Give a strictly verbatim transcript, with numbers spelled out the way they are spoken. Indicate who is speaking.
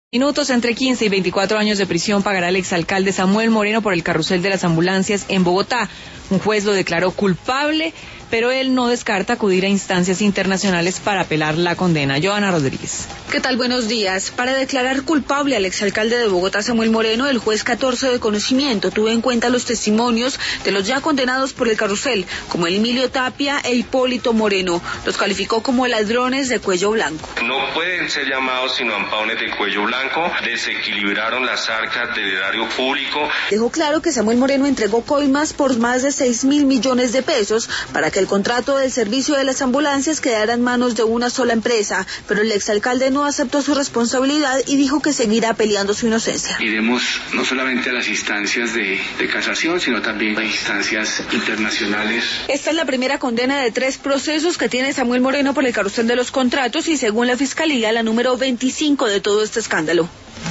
Speaker 1: Minutos. Entre quince y veinticuatro años de prisión pagará el exalcalde Samuel Moreno por el carrusel de las ambulancias en Bogotá. Un juez lo declaró culpable, pero él no descarta acudir a instancias internacionales para apelar la condena. Joana Rodríguez.
Speaker 2: ¿Qué tal? Buenos días. Para declarar culpable al exalcalde de Bogotá, Samuel Moreno, el juez catorce de conocimiento tuvo en cuenta los testimonios de los ya condenados por el carrusel, como Emilio Tapia e Hipólito Moreno. Los calificó como ladrones de cuello blanco.
Speaker 3: No pueden ser llamados sino ampaones de cuello blanco, desequilibraron las arcas del erario público.
Speaker 2: Dejó claro que Samuel Moreno entregó coimas por más de seis mil millones de pesos para que el contrato del servicio de las ambulancias quedara en manos de una sola empresa, pero el exalcalde no aceptó su responsabilidad y dijo que seguirá peleando su inocencia.
Speaker 4: Iremos no solamente a las instancias de, de casación, sino también a instancias internacionales.
Speaker 2: Esta es la primera condena de tres procesos que tiene Samuel Moreno por el carrusel de los contratos y, según la Fiscalía, la número veinticinco de todo este escándalo.